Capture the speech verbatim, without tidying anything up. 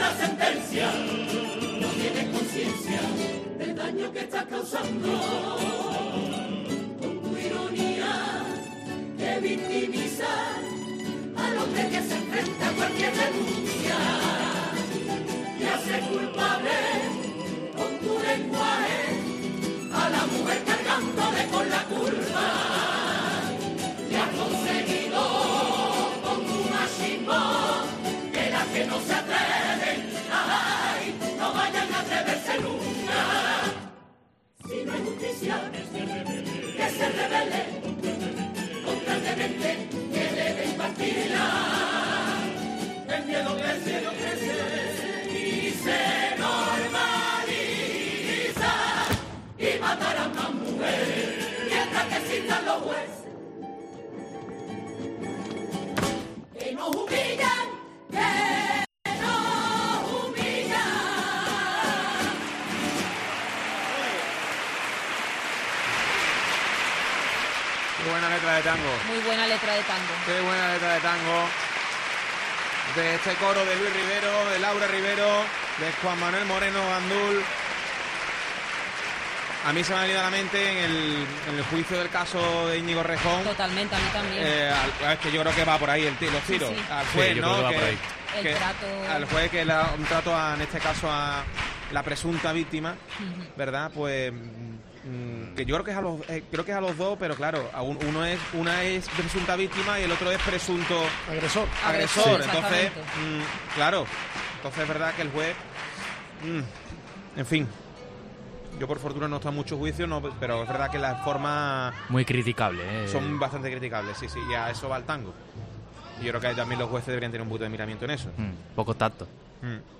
la sentencia, no tiene conciencia del daño que está causando. Con tu ironía que victimiza al hombre que se enfrenta a cualquier denuncia y hace culpable con tu lenguaje a la mujer cargándole con la culpa. Y has conseguido con tu machismo que las que no se atreven, ay, no vayan a atreverse nunca. Si no hay justicia, que se rebele contra el demente que debe impartirla. El miedo crece, crece y se normaliza y matar a una mujer mientras que existan los jueces que nos humillan, que nos humillan. Qué buena letra de tango. Muy buena letra de tango. Qué buena letra de tango. De este coro de Luis Rivero, de Laura Rivero, de Juan Manuel Moreno Gandul. A mí se me ha venido a la mente en el, en el juicio del caso de Íñigo Rejón. Totalmente, a mí también. Eh, al, es que yo creo que va por ahí el tiro, los tiros. Sí, sí. Al juez, Sí, yo ¿no? creo que va Que, por ahí. que- El trato. Al juez que le da un trato, a, en este caso, a la presunta víctima, ¿verdad? Pues mm, que yo creo que es a los eh, creo que es a los dos, pero claro, a un- uno es una es presunta víctima y el otro es presunto Agresor. agresor. Sí, Entonces, exactamente. mm, claro, entonces es verdad que el juez, mm, en fin. Yo por fortuna no he estado en muchos juicios, no, pero es verdad que las formas Muy criticable, ¿eh? son bastante criticables, sí, sí, y a eso va el tango. Y yo creo que también los jueces deberían tener un punto de miramiento en eso. Mm, poco tacto. Mm.